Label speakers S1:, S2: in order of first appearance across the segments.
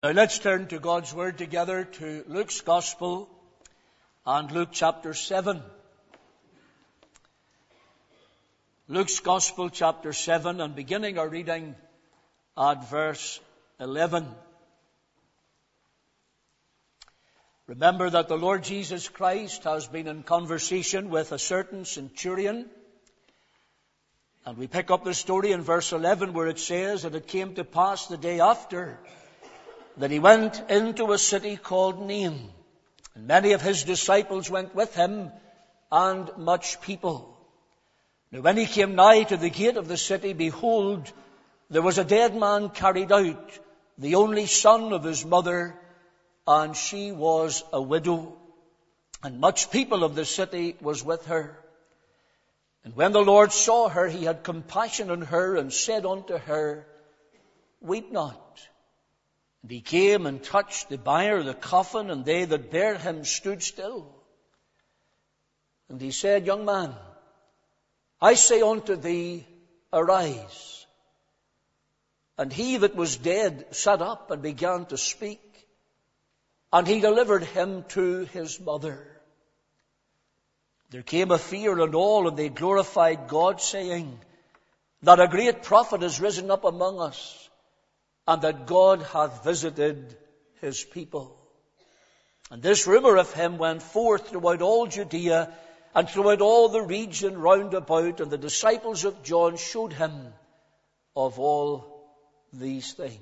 S1: Now let's turn to God's Word together to Luke's Gospel and Luke chapter 7. Luke's Gospel chapter 7, and beginning our reading at verse 11. Remember that the Lord Jesus Christ has been in conversation with a certain centurion. And we pick up the story in verse 11 where it says that it came to pass the day after that he went into a city called Nain. And many of his disciples went with him, and much people. Now when he came nigh to the gate of the city, behold, there was a dead man carried out, the only son of his mother, and she was a widow. And much people of the city was with her. And when the Lord saw her, he had compassion on her, and said unto her, Weep not. And he came and touched the bier of the coffin, and they that bare him stood still. And he said, Young man, I say unto thee, arise. And he that was dead sat up and began to speak, and he delivered him to his mother. There came a fear on all, and they glorified God, saying, that a great prophet is risen up among us, and that God hath visited his people. And this rumor of him went forth throughout all Judea, and throughout all the region round about, and the disciples of John showed him of all these things.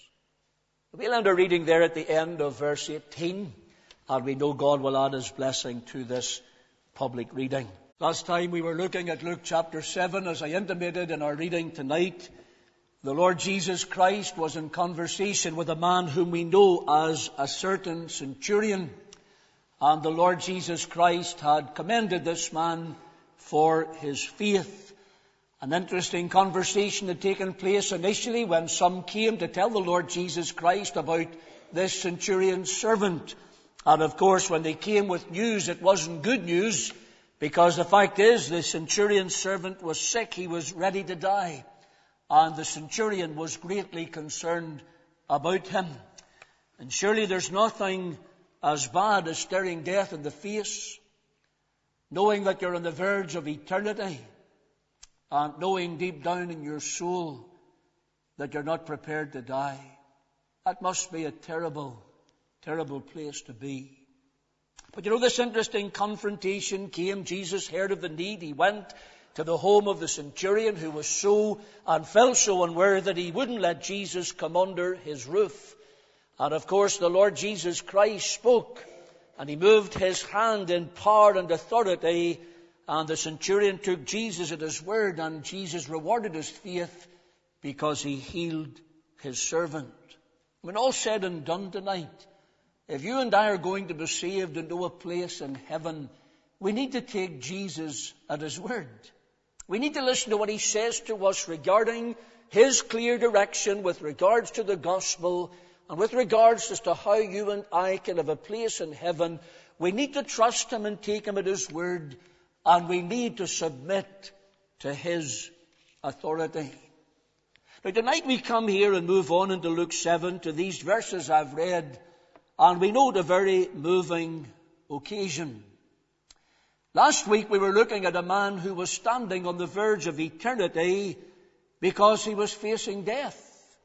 S1: We'll end our reading there at the end of verse 18, and we know God will add his blessing to this public reading. Last time we were looking at Luke chapter 7, as I intimated in our reading tonight. The Lord Jesus Christ was in conversation with a man whom we know as a certain centurion. And the Lord Jesus Christ had commended this man for his faith. An interesting conversation had taken place initially when some came to tell the Lord Jesus Christ about this centurion's servant. And of course, when they came with news, it wasn't good news, because the fact is the centurion's servant was sick. He was ready to die. And the centurion was greatly concerned about him. And surely there's nothing as bad as staring death in the face, knowing that you're on the verge of eternity, and knowing deep down in your soul that you're not prepared to die. That must be a terrible, terrible place to be. But you know, this interesting confrontation came. Jesus heard of the need. He went to the home of the centurion, who was so and felt so unworthy that he wouldn't let Jesus come under his roof. And of course the Lord Jesus Christ spoke, and he moved his hand in power and authority, and the centurion took Jesus at his word, and Jesus rewarded his faith because he healed his servant. When all said and done tonight, if you and I are going to be saved and know a place in heaven, we need to take Jesus at his word. We need to listen to what he says to us regarding his clear direction with regards to the gospel, and with regards as to how you and I can have a place in heaven. We need to trust him and take him at his word, and we need to submit to his authority. Now tonight we come here and move on into Luke 7 to these verses I've read, and we note a very moving occasion. Last week we were looking at a man who was standing on the verge of eternity because he was facing death.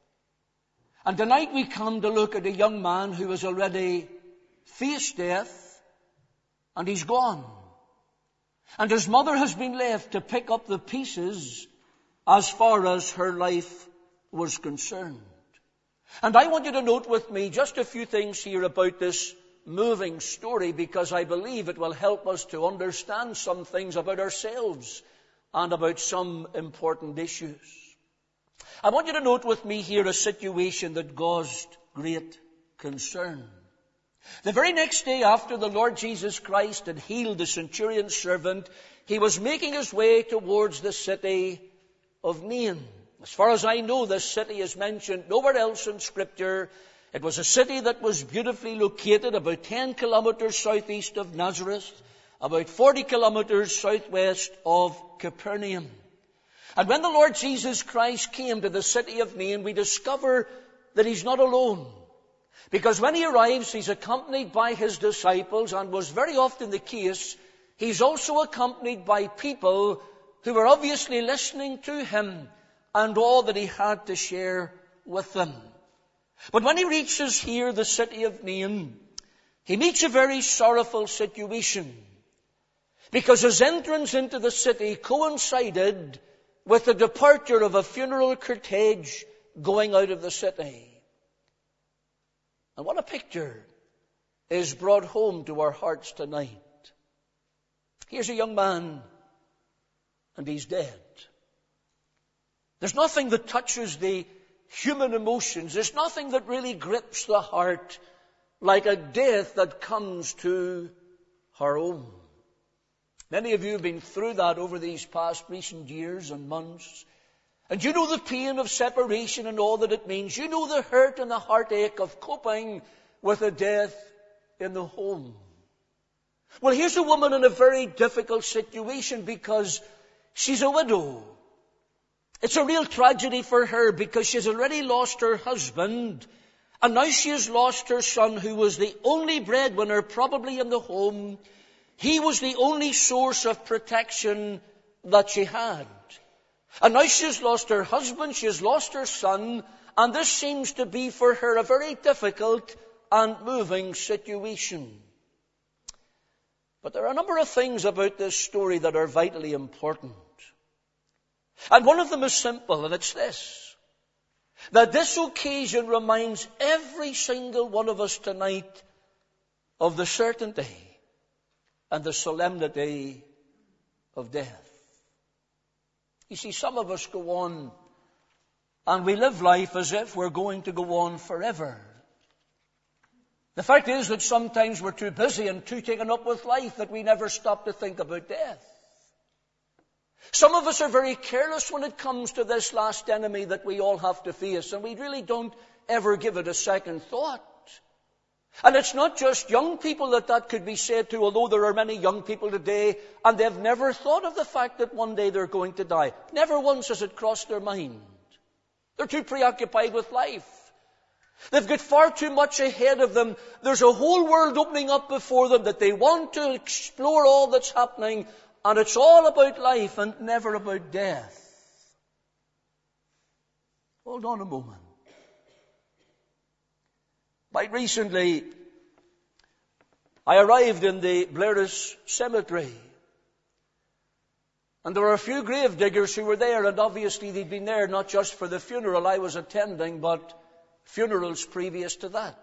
S1: And tonight we come to look at a young man who has already faced death, and he's gone. And his mother has been left to pick up the pieces as far as her life was concerned. And I want you to note with me just a few things here about this moving story, because I believe it will help us to understand some things about ourselves and about some important issues. I want you to note with me here a situation that caused great concern. The very next day after the Lord Jesus Christ had healed the centurion's servant, he was making his way towards the city of Nain. As far as I know, this city is mentioned nowhere else in Scripture. It was a city that was beautifully located about 10 kilometers southeast of Nazareth, about 40 kilometers southwest of Capernaum. And when the Lord Jesus Christ came to the city of Nain, we discover that he's not alone. Because when he arrives, he's accompanied by his disciples, and was very often the case, he's also accompanied by people who were obviously listening to him and all that he had to share with them. But when he reaches here, the city of Nain, he meets a very sorrowful situation, because his entrance into the city coincided with the departure of a funeral cortege going out of the city. And what a picture is brought home to our hearts tonight. Here's a young man, and he's dead. There's nothing that touches the human emotions. There's nothing that really grips the heart like a death that comes to our own. Many of you have been through that over these past recent years and months. And you know the pain of separation and all that it means. You know the hurt and the heartache of coping with a death in the home. Well, here's a woman in a very difficult situation because she's a widow. It's a real tragedy for her because she's already lost her husband, and now she has lost her son, who was the only breadwinner probably in the home. He was the only source of protection that she had. And now she has lost her husband, she has lost her son, and this seems to be for her a very difficult and moving situation. But there are a number of things about this story that are vitally important. And one of them is simple, and it's this: that this occasion reminds every single one of us tonight of the certainty and the solemnity of death. You see, some of us go on and we live life as if we're going to go on forever. The fact is that sometimes we're too busy and too taken up with life that we never stop to think about death. Some of us are very careless when it comes to this last enemy that we all have to face, and we really don't ever give it a second thought. And it's not just young people that could be said to, although there are many young people today, and they've never thought of the fact that one day they're going to die. Never once has it crossed their mind. They're too preoccupied with life. They've got far too much ahead of them. There's a whole world opening up before them that they want to explore all that's happening, and it's all about life and never about death. Hold on a moment. Quite recently, I arrived in the Blairus Cemetery. And there were a few grave diggers who were there, and obviously they'd been there not just for the funeral I was attending, but funerals previous to that.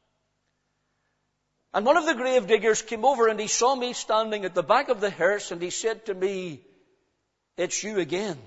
S1: And one of the grave diggers came over and he saw me standing at the back of the hearse, and he said to me, "It's you again."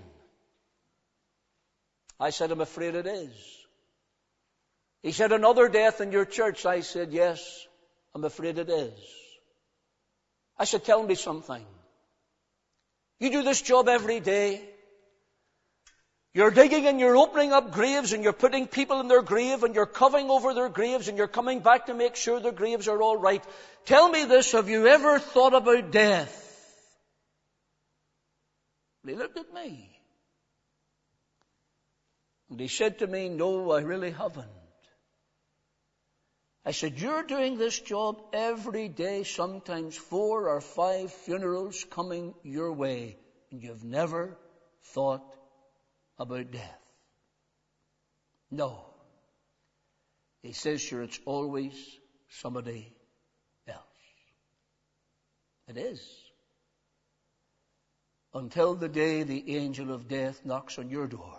S1: I said, "I'm afraid it is." He said, "Another death in your church?" I said, "Yes, I'm afraid it is." I said, "Tell me something. You do this job every day. You're digging and you're opening up graves and you're putting people in their grave and you're covering over their graves and you're coming back to make sure their graves are all right. Tell me this, have you ever thought about death?" And he looked at me. And he said to me, "No, I really haven't." I said, "You're doing this job every day, sometimes 4 or 5 funerals coming your way, and you've never thought about death?" "No." He says, "Sure, it's always somebody else." It is. Until the day the angel of death knocks on your door.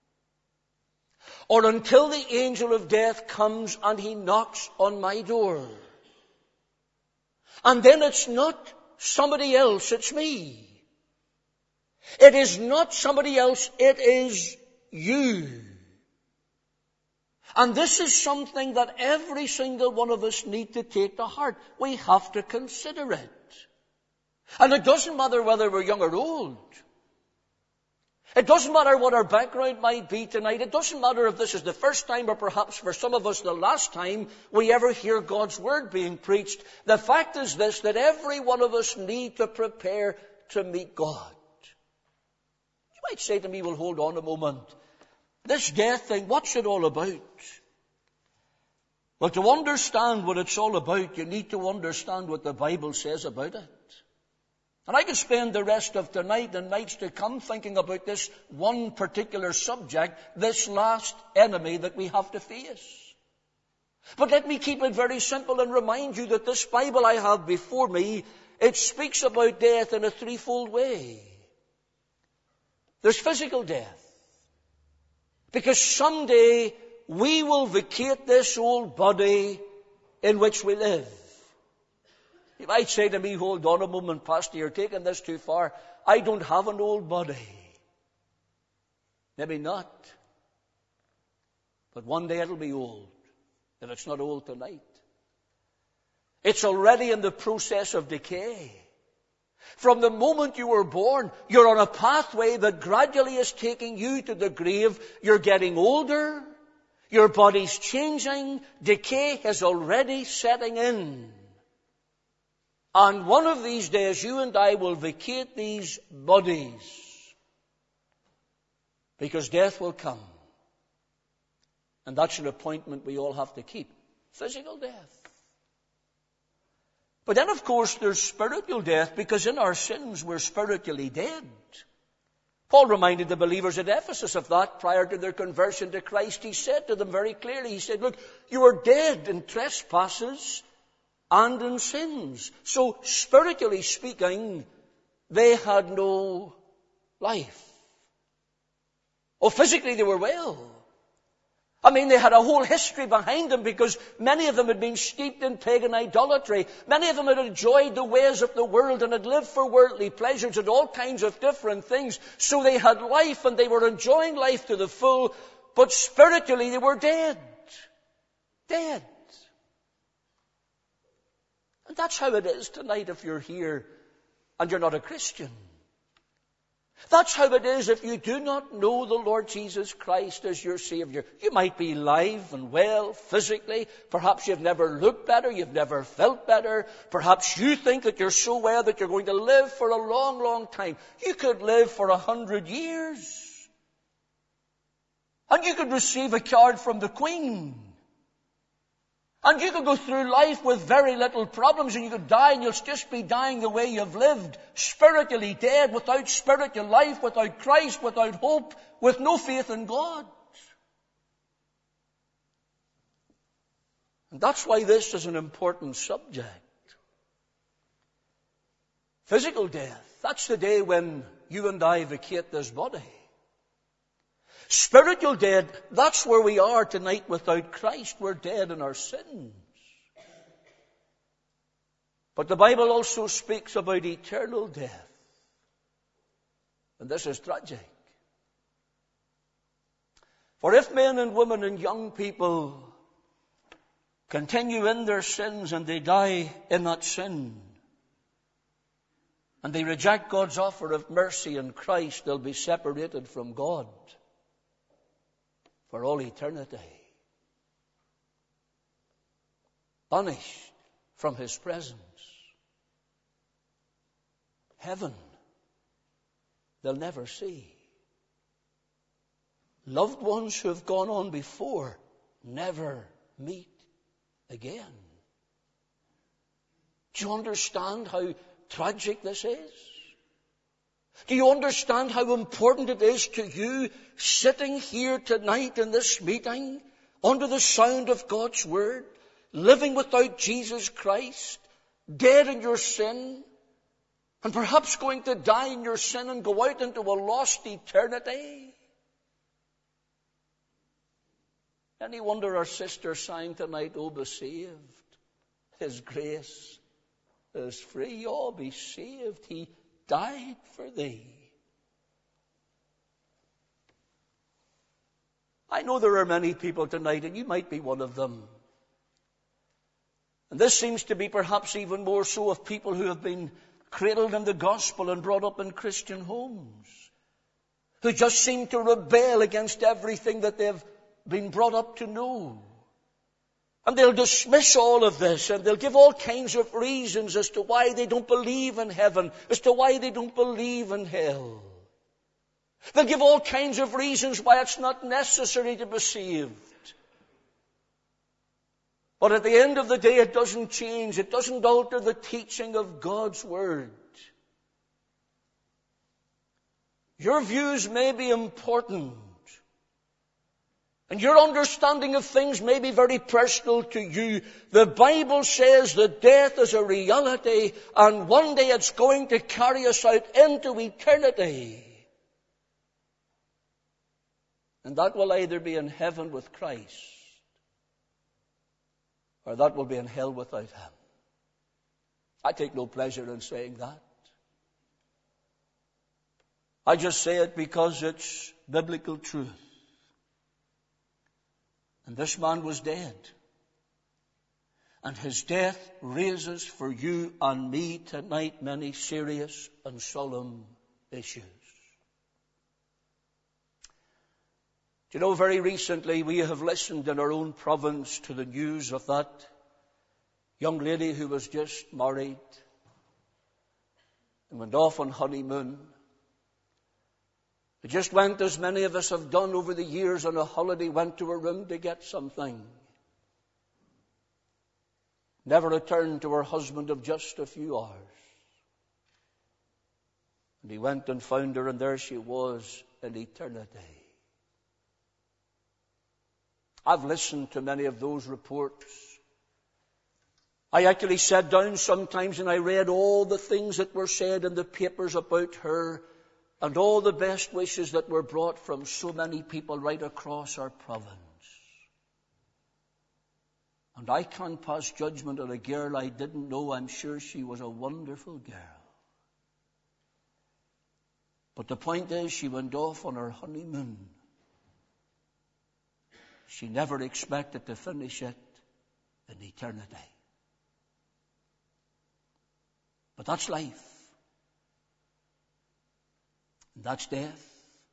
S1: Or until the angel of death comes and he knocks on my door. And then it's not somebody else, it's me. It is not somebody else, it is you. And this is something that every single one of us need to take to heart. We have to consider it. And it doesn't matter whether we're young or old. It doesn't matter what our background might be tonight. It doesn't matter if this is the first time or perhaps for some of us the last time we ever hear God's word being preached. The fact is this, that every one of us need to prepare to meet God. You might say to me, "Well, hold on a moment. This death thing, what's it all about?" Well, to understand what it's all about, you need to understand what the Bible says about it. And I could spend the rest of tonight and nights to come thinking about this one particular subject, this last enemy that we have to face. But let me keep it very simple and remind you that this Bible I have before me, it speaks about death in a threefold way. There's physical death. Because someday we will vacate this old body in which we live. You might say to me, hold on a moment, Pastor, you're taking this too far. I don't have an old body. Maybe not. But one day it'll be old. And it's not old tonight. It's already in the process of decay. From the moment you were born, you're on a pathway that gradually is taking you to the grave. You're getting older. Your body's changing. Decay is already setting in. And one of these days, you and I will vacate these bodies. Because death will come. And that's an appointment we all have to keep. Physical death. But then, of course, there's spiritual death, because in our sins we're spiritually dead. Paul reminded the believers at Ephesus of that prior to their conversion to Christ. He said to them very clearly, he said, look, you are dead in trespasses and in sins. So, spiritually speaking, they had no life. Oh, physically they were well. I mean, they had a whole history behind them, because many of them had been steeped in pagan idolatry. Many of them had enjoyed the ways of the world and had lived for worldly pleasures and all kinds of different things. So they had life and they were enjoying life to the full, but spiritually they were dead. Dead. And that's how it is tonight if you're here and you're not a Christian. That's how it is if you do not know the Lord Jesus Christ as your Savior. You might be alive and well physically. Perhaps you've never looked better. You've never felt better. Perhaps you think that you're so well that you're going to live for a long, long time. You could live for 100 years. And you could receive a card from the Queen. And you could go through life with very little problems, and you could die and you'll just be dying the way you've lived, spiritually dead, without spiritual life, without Christ, without hope, with no faith in God. And that's why this is an important subject. Physical death, that's the day when you and I vacate this body. Spiritual dead, that's where we are tonight without Christ. We're dead in our sins. But the Bible also speaks about eternal death. And this is tragic. For if men and women and young people continue in their sins and they die in that sin, and they reject God's offer of mercy in Christ, they'll be separated from God for all eternity. Banished from His presence. Heaven, they'll never see. Loved ones who have gone on before, never meet again. Do you understand how tragic this is? Do you understand how important it is to you sitting here tonight in this meeting under the sound of God's Word, living without Jesus Christ, dead in your sin, and perhaps going to die in your sin and go out into a lost eternity? Any wonder our sister sang tonight, "Oh, be saved, His grace is free." Oh, be saved, He died for thee. I know there are many people tonight, and you might be one of them. And this seems to be perhaps even more so of people who have been cradled in the gospel and brought up in Christian homes, who just seem to rebel against everything that they've been brought up to know. And they'll dismiss all of this, and they'll give all kinds of reasons as to why they don't believe in heaven, as to why they don't believe in hell. They'll give all kinds of reasons why it's not necessary to be saved. But at the end of the day, it doesn't change. It doesn't alter the teaching of God's Word. Your views may be important, and your understanding of things may be very personal to you. The Bible says that death is a reality, and one day it's going to carry us out into eternity. And that will either be in heaven with Christ, or that will be in hell without Him. I take no pleasure in saying that. I just say it because it's biblical truth. And this man was dead. And his death raises for you and me tonight many serious and solemn issues. Do you know, very recently we have listened in our own province to the news of that young lady who was just married and went off on honeymoon. It just went, as many of us have done over the years, on a holiday, went to a room to get something. Never returned to her husband of just a few hours. And he went and found her, and there she was in eternity. I've listened to many of those reports. I actually sat down sometimes and I read all the things that were said in the papers about her, and all the best wishes that were brought from so many people right across our province. And I can't pass judgment on a girl I didn't know. I'm sure she was a wonderful girl. But the point is, she went off on her honeymoon. She never expected to finish it in eternity. But that's life. And that's death.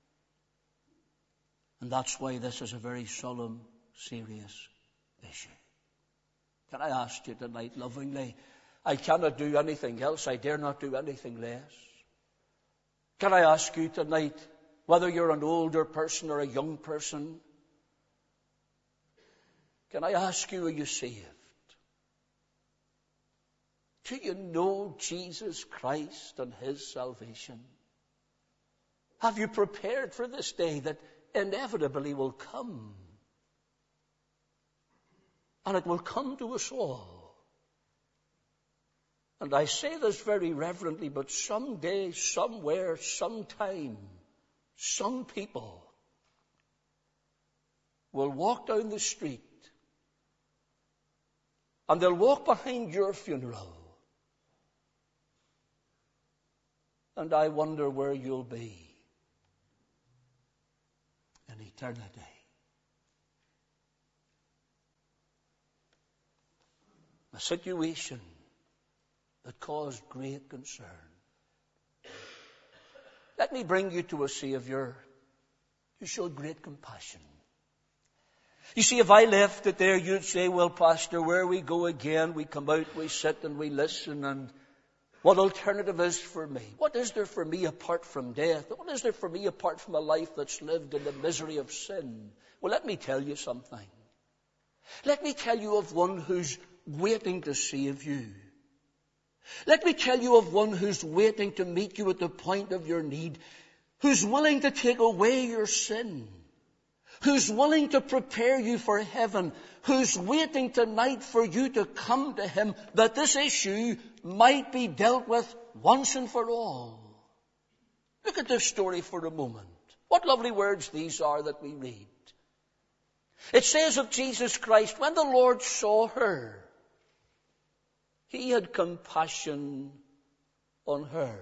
S1: And that's why this is a very solemn, serious issue. Can I ask you tonight lovingly? I cannot do anything else. I dare not do anything less. Can I ask you tonight, whether you're an older person or a young person, can I ask you, are you saved? Do you know Jesus Christ and His salvation? Have you prepared for this day that inevitably will come? And it will come to us all. And I say this very reverently, but someday, somewhere, sometime, some people will walk down the street and they'll walk behind your funeral. And I wonder where you'll be in eternity. A situation that caused great concern. Let me bring you to a Savior who showed great compassion. You see, if I left it there, you'd say, well, Pastor, where we go again, we come out, we sit and we listen, and what alternative is for me? What is there for me apart from death? What is there for me apart from a life that's lived in the misery of sin? Well, let me tell you something. Let me tell you of one who's waiting to save you. Let me tell you of one who's waiting to meet you at the point of your need, who's willing to take away your sin, who's willing to prepare you for heaven, who's waiting tonight for you to come to Him, that this issue might be dealt with once and for all. Look at this story for a moment. What lovely words these are that we read. It says of Jesus Christ, when the Lord saw her, He had compassion on her.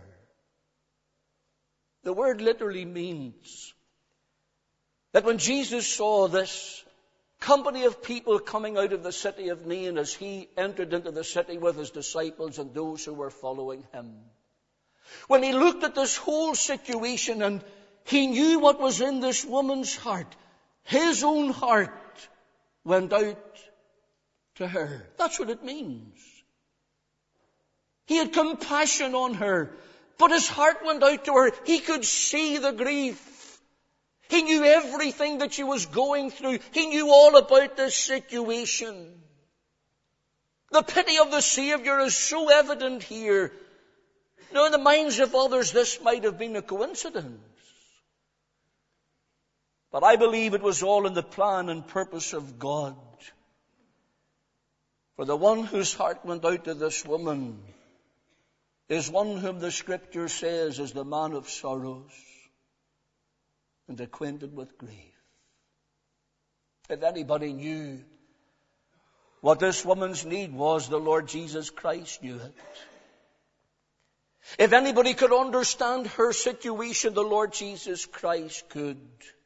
S1: The word literally means that when Jesus saw this company of people coming out of the city of Nain as He entered into the city with His disciples and those who were following Him, when He looked at this whole situation and He knew what was in this woman's heart, His own heart went out to her. That's what it means. He had compassion on her, but His heart went out to her. He could see the grief. He knew everything that she was going through. He knew all about this situation. The pity of the Savior is so evident here. Now, in the minds of others, this might have been a coincidence. But I believe it was all in the plan and purpose of God. For the one whose heart went out to this woman is one whom the Scripture says is the man of sorrows and acquainted with grief. If anybody knew what this woman's need was, the Lord Jesus Christ knew it. If anybody could understand her situation, the Lord Jesus Christ could.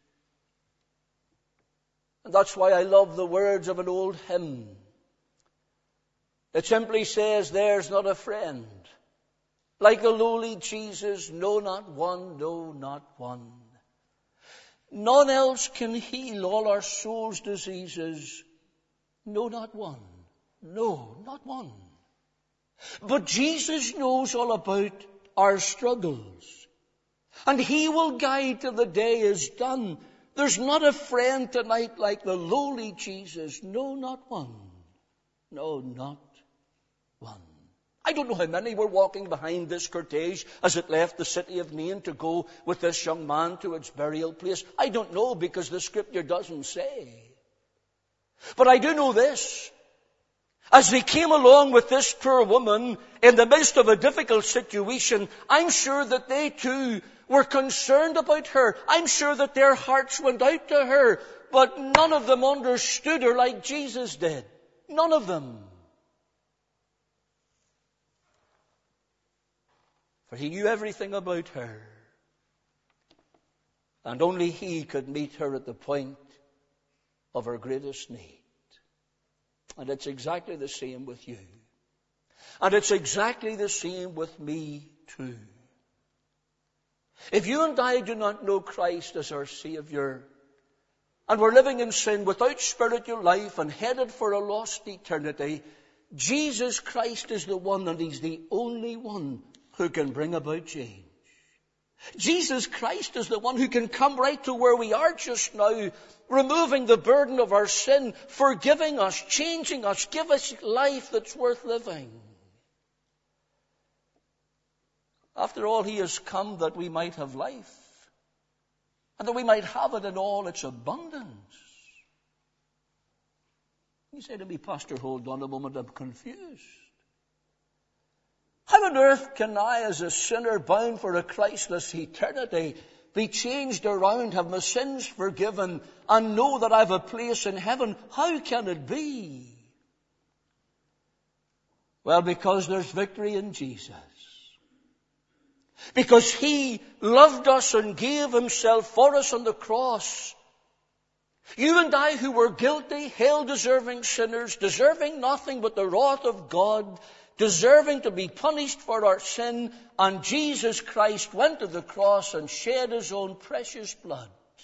S1: And that's why I love the words of an old hymn. It simply says, there's not a friend like the lowly Jesus, no, not one, no, not one. None else can heal all our soul's diseases. No, not one. No, not one. But Jesus knows all about our struggles. And He will guide till the day is done. There's not a friend tonight like the lowly Jesus. No, not one. No, not one. I don't know how many were walking behind this cortege as it left the city of Nain to go with this young man to its burial place. I don't know, because the Scripture doesn't say. But I do know this. As they came along with this poor woman in the midst of a difficult situation, I'm sure that they too were concerned about her. I'm sure that their hearts went out to her. But none of them understood her like Jesus did. None of them. For He knew everything about her. And only He could meet her at the point of her greatest need. And it's exactly the same with you. And it's exactly the same with me too. If you and I do not know Christ as our Savior, and we're living in sin without spiritual life and headed for a lost eternity, Jesus Christ is the one, and He's the only one who can bring about change. Jesus Christ is the one who can come right to where we are just now, removing the burden of our sin, forgiving us, changing us, give us life that's worth living. After all, He has come that we might have life, and that we might have it in all its abundance. You say to me, Pastor, hold on a moment, I'm confused. How on earth can I, as a sinner bound for a Christless eternity, be changed around, have my sins forgiven, and know that I have a place in heaven? How can it be? Well, because there's victory in Jesus. Because He loved us and gave Himself for us on the cross. You and I, who were guilty, hell-deserving sinners, deserving nothing but the wrath of God, deserving to be punished for our sin, and Jesus Christ went to the cross and shed His own precious blood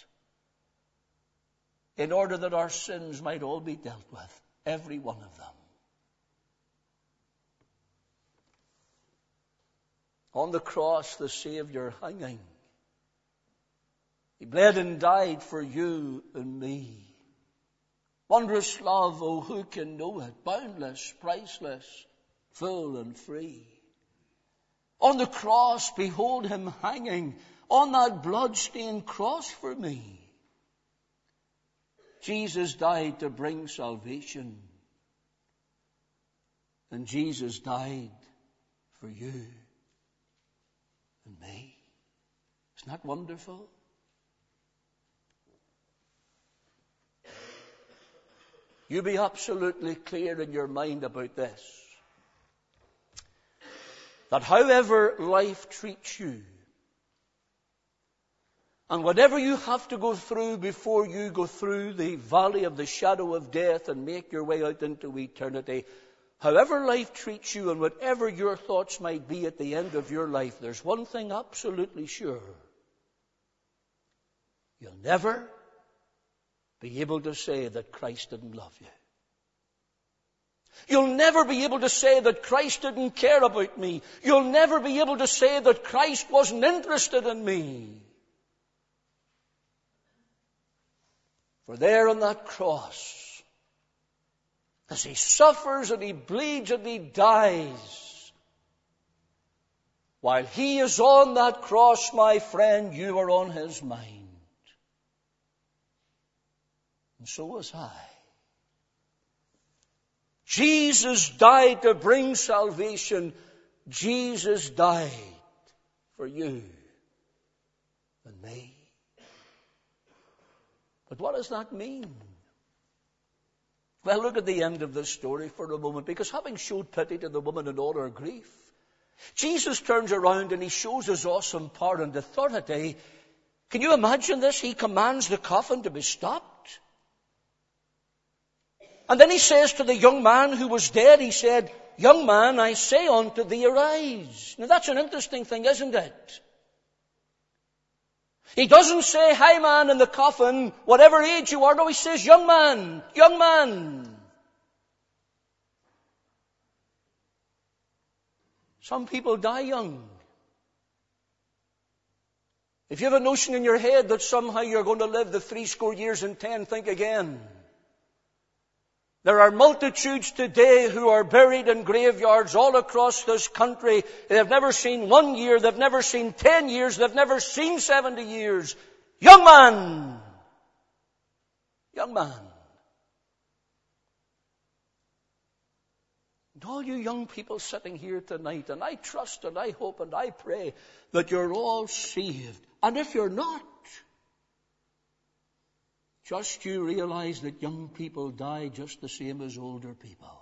S1: in order that our sins might all be dealt with, every one of them. On the cross, the Savior hanging, He bled and died for you and me. Wondrous love, oh, who can know it? Boundless, priceless, full and free. On the cross, behold Him hanging on that blood-stained cross for me. Jesus died to bring salvation. And Jesus died for you and me. Isn't that wonderful? You be absolutely clear in your mind about this. That however life treats you, and whatever you have to go through before you go through the valley of the shadow of death and make your way out into eternity, however life treats you and whatever your thoughts might be at the end of your life, there's one thing absolutely sure. You'll never be able to say that Christ didn't love you. You'll never be able to say that Christ didn't care about me. You'll never be able to say that Christ wasn't interested in me. For there on that cross, as he suffers and he bleeds and he dies. While he is on that cross, my friend, you are on his mind. And so was I. Jesus died to bring salvation. Jesus died for you and me. But what does that mean? Well, look at the end of this story for a moment, because having showed pity to the woman in all her grief, Jesus turns around and he shows his awesome power and authority. Can you imagine this? He commands the coffin to be stopped. And then he says to the young man who was dead, he said, "Young man, I say unto thee, arise." Now that's an interesting thing, isn't it? He doesn't say, "Hi man in the coffin, whatever age you are." No, he says, "Young man, young man." Some people die young. If you have a notion in your head that somehow you're going to live the 80 years and 10, think again. There are multitudes today who are buried in graveyards all across this country. They've never seen 1 year, they've never seen 10 years, they've never seen 70 years. Young man! Young man. And all you young people sitting here tonight, and I trust and I hope and I pray that you're all saved. And if you're not, just you realize that young people die just the same as older people.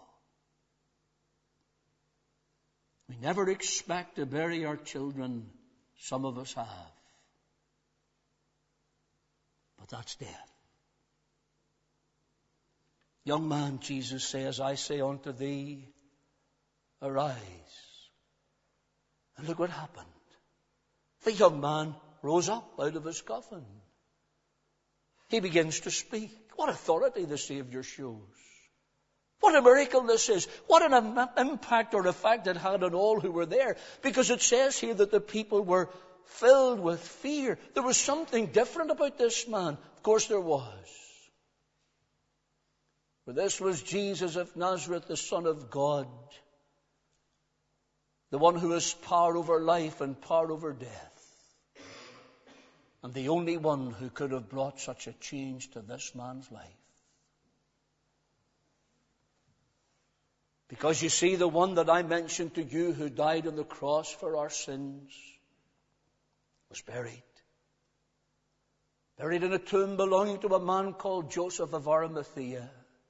S1: We never expect to bury our children. Some of us have. But that's death. Young man, Jesus says, I say unto thee, arise. And look what happened. The young man rose up out of his coffin. He begins to speak. What authority the Savior shows. What a miracle this is. What an impact or effect it had on all who were there. Because it says here that the people were filled with fear. There was something different about this man. Of course there was. For this was Jesus of Nazareth, the Son of God. The one who has power over life and power over death. And the only one who could have brought such a change to this man's life. Because you see, the one that I mentioned to you who died on the cross for our sins was buried. Buried in a tomb belonging to a man called Joseph of Arimathea.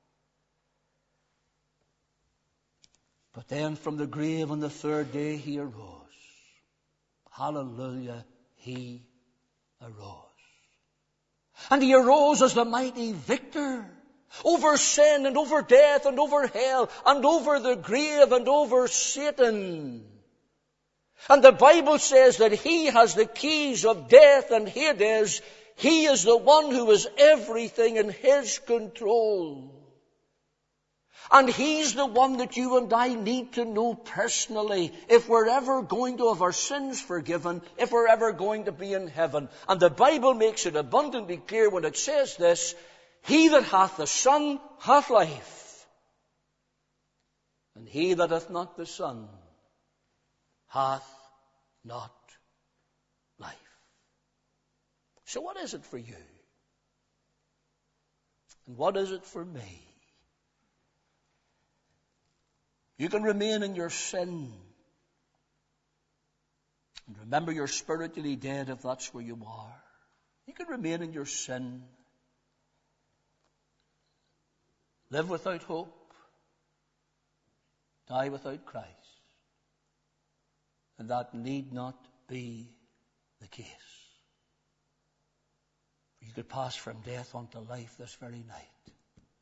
S1: But then from the grave on the third day he arose. Hallelujah, he arose. And he arose as the mighty victor over sin and over death and over hell and over the grave and over Satan. And the Bible says that he has the keys of death and Hades. He is the one who is everything in his control. And he's the one that you and I need to know personally if we're ever going to have our sins forgiven, if we're ever going to be in heaven. And the Bible makes it abundantly clear when it says this, he that hath the Son hath life, and he that hath not the Son hath not life. So what is it for you? And what is it for me? You can remain in your sin. And remember, you're spiritually dead if that's where you are. You can remain in your sin. Live without hope. Die without Christ. And that need not be the case. You could pass from death unto life this very night.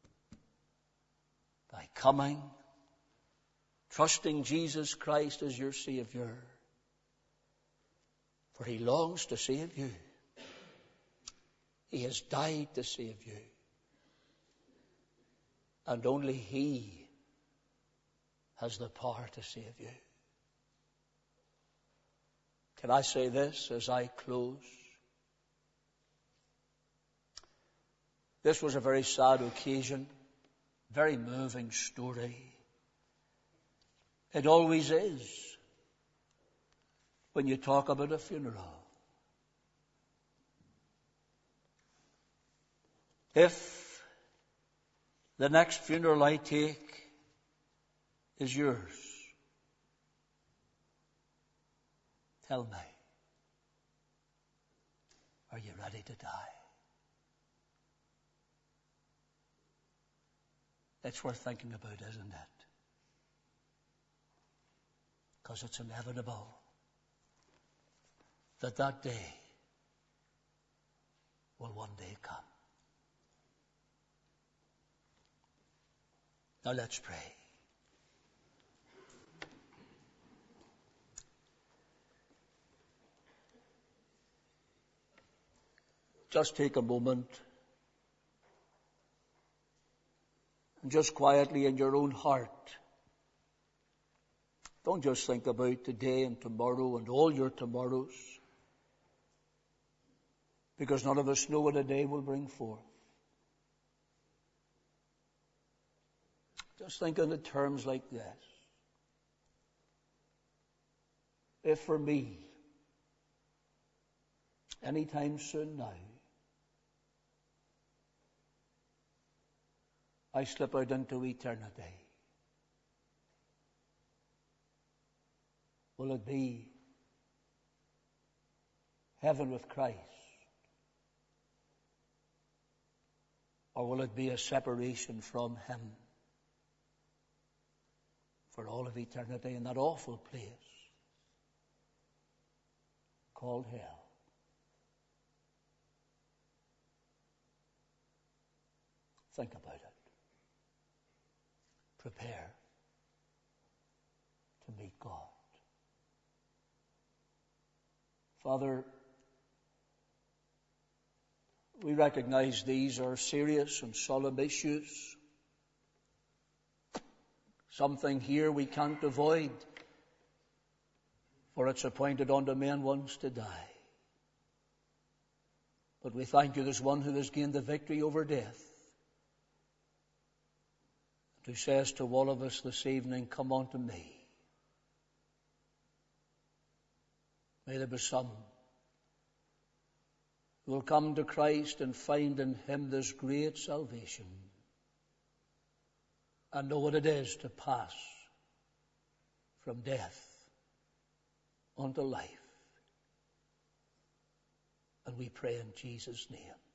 S1: By coming, trusting Jesus Christ as your Savior. For he longs to save you. He has died to save you. And only he has the power to save you. Can I say this as I close? This was a very sad occasion. very moving story. It always is when you talk about a funeral. If the next funeral I take is yours, tell me, are you ready to die? It's worth thinking about, isn't it? Because it's inevitable that that day will one day come. Now let's pray. Just take a moment and just quietly in your own heart, don't just think about today and tomorrow and all your tomorrows, because none of us know what a day will bring forth. Just think in the terms like this. If for me, anytime soon now, I slip out into eternity, will it be heaven with Christ? Or will it be a separation from Him for all of eternity in that awful place called hell? Think about it. Prepare to meet God. Father, we recognize these are serious and solemn issues. Something here we can't avoid, for it's appointed unto men once to die. But we thank you there's one who has gained the victory over death, who says to all of us this evening, come unto me. May there be some who will come to Christ and find in Him this great salvation and know what it is to pass from death unto life. And we pray in Jesus' name.